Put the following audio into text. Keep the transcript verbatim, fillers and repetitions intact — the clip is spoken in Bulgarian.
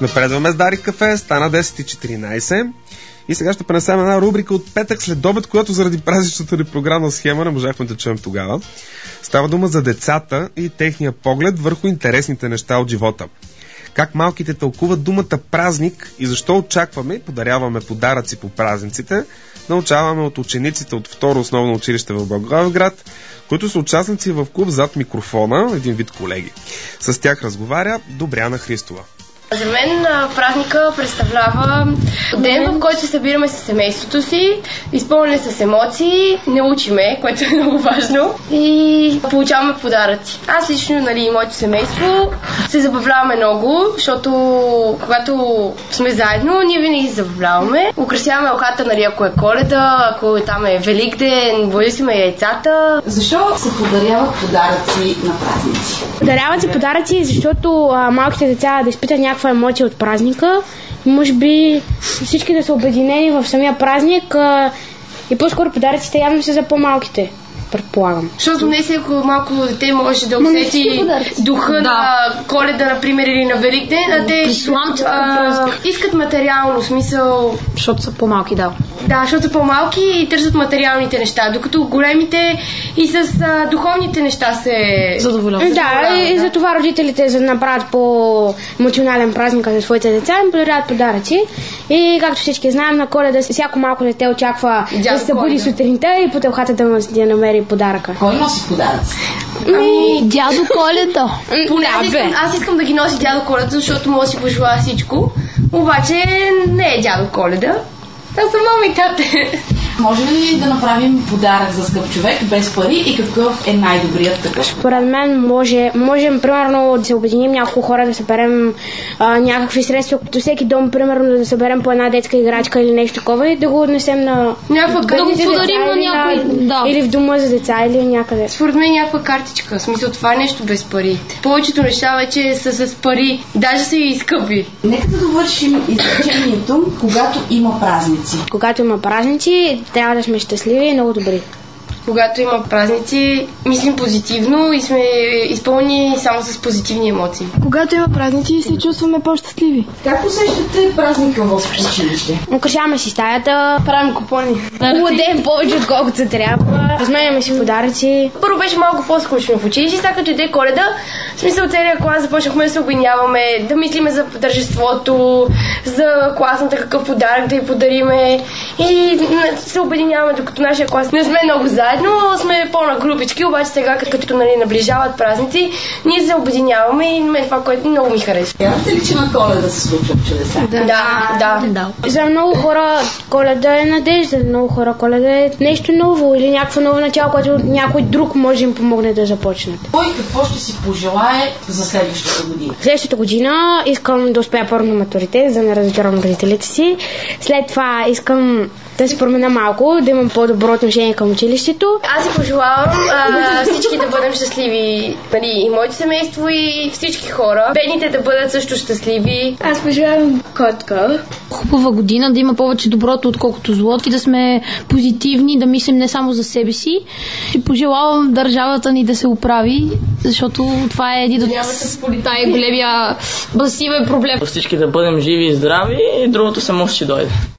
Напредваме с Дарик кафе, стана десет и четиринайсет и сега ще пренесем една рубрика от петък след обед, която заради празничната ни програмна схема не можахме да чуем тогава. Става дума за децата и техния поглед върху интересните неща от живота. Как малките тълкуват думата празник и защо очакваме и подаряваме подаръци по празниците, научаваме от учениците от второ основно училище в Благоевград, които са участници в клуб зад микрофона, един вид колеги. С тях разговаря Добряна Христова. За мен празника представлява ден, в който се събираме с семейството си, изпълнени с емоции, не учиме, което е много важно, и получаваме подаръци. Аз лично, нали, и моето семейство се забавляваме много, защото когато сме заедно, ние винаги се забавляваме. Украсяваме елхата, нали, ако е Коледа, ако там е Великден, владисиме яйцата. Защо се подаряват подаръци на празници? Подаряват се подаръци, защото а, малките деца да изпитат някаква емоция от празника и може би всички да са обединени в самия празник, а, и по-скоро подаръците явно са за по-малките, предполагам. Защото не всяко малко дете може да усети духа да. на Коледа, например, или на Великден, а те а, искат материално смисъл. Защото са по-малки, да. Да, защото са по-малки и търсят материалните неща, докато големите и с а, духовните неща се задоволяват. Да, и, и за това родителите, за да направят по-емоционален празник за своите деца, им подаряват подаръци. И както всички знаем, на Коледа всяко малко дете очаква дядо да се буди сутринта и по телхата да, да намери подаръка. Кой носи подаръци? Ами, дядо Коледа. Поне аз, искам, аз искам да ги носи дядо Коледа, защото може да си пожелая всичко. Обаче не е дядо Коледа. Това са мама и тате. Може ли да направим подарък за скъп човек без пари и какъв е най-добрият такъв? Според мен може, можем примерно да се обединим няколко хора, да съберем а, някакви средства, като всеки дом, примерно да съберем по една детска играчка или нещо такова и да го отнесем на някаква да го подарим на някой, да. Или в дома за деца, или някъде. Според мен някаква картичка, в смисъл това е нещо без пари. Повечето неща вече са с пари, даже са и скъпи. Нека да довършим изречението, когато има празници. Когато има празници, трябва да сме щастливи и много добри. Когато има празници, мислим позитивно и сме изпълнени само с позитивни емоции. Когато има празници, се чувстваме по-щастливи. Как посещате празника в училище? Украсяваме си стаята, правим купони. Лудеем повече, отколкото се трябва. Разменяме си подаръци. Първо беше малко по-скучно в училище, сега като иде Коледа, в смисъл целия клас започнахме да се обединяваме, да мислиме за тържеството, за класната какъв подарък да й подариме и се обединяваме, докато нашия клас не сме много заедно, сме по-на групички, обаче сега, като, като нали, наближават празници, ние се обединяваме и мен това, което много ми харесва. Вярвате ли, че на Коледа се случва чудеса? Да. Да, да. да. За много хора Коледа е надежда, за много хора Коледа е нещо ново или някакво ново начало, което някой друг може да им помогне да започнат. Кой какво ще си пожелае за следващата година? Следващата година искам да успея първо на матуритет, за да не разочаровам родителите си. След това искам да се променя малко, да имам по-добро отношение към училището. Аз си пожелавам а, всички да бъдем щастливи, нали, и моето семейство, и всички хора. Бедните да бъдат също щастливи. Аз пожелавам котка. Хубава година, да има повече доброто, отколкото злото, и да сме позитивни, да мислим не само за себе си. И пожелавам държавата ни да се оправи, защото това е един от големия басивен проблем. Всички да бъдем живи и здрави и другото само ще дойде.